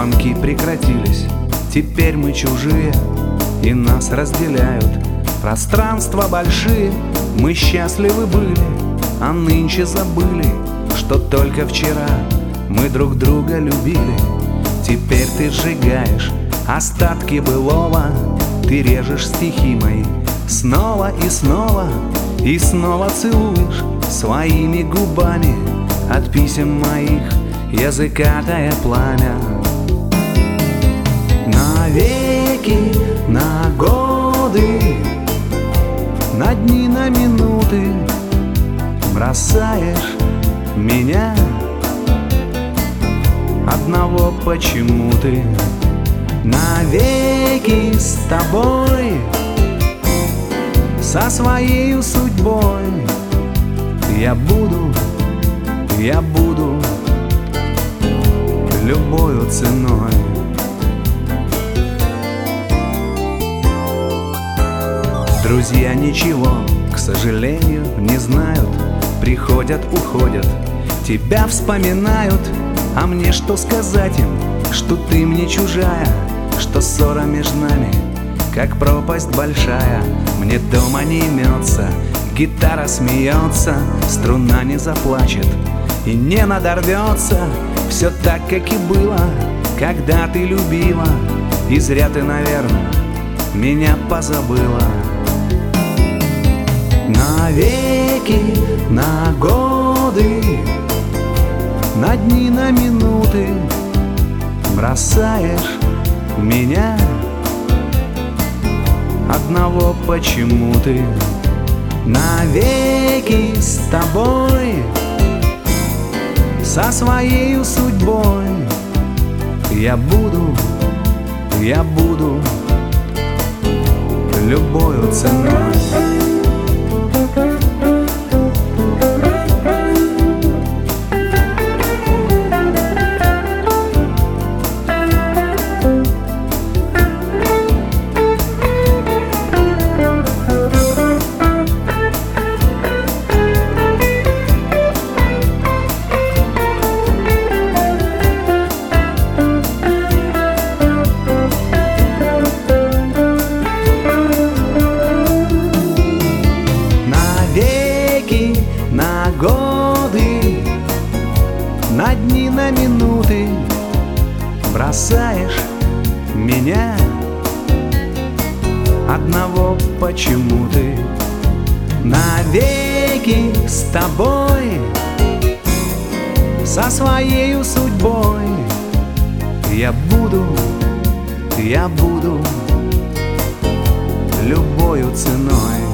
Звонки прекратились, теперь мы чужие, и нас разделяют пространства большие. Мы счастливы были, а нынче забыли, что только вчера мы друг друга любили. Теперь ты сжигаешь остатки былого, ты режешь стихи мои снова и снова, и снова целуешь своими губами от писем моих языкатое пламя. Навеки, на годы, на дни, на минуты бросаешь меня одного. Почему ты навеки с тобой, со своей судьбой? Я буду любою ценой. Друзья ничего, к сожалению, не знают, приходят, уходят, тебя вспоминают. А мне что сказать им, что ты мне чужая, что ссора между нами, как пропасть большая. Мне дома не имется, гитара смеется, струна не заплачет и не надорвется. Все так, как и было, когда ты любила, и зря ты, наверное, меня позабыла. Навеки, на годы, на дни, на минуты бросаешь меня одного. Почему ты навеки с тобой, со своей судьбой? Я буду любою ценой. На годы, на дни, на минуты бросаешь меня одного. Почему ты навеки с тобой, со своей судьбой? Я буду любою ценой.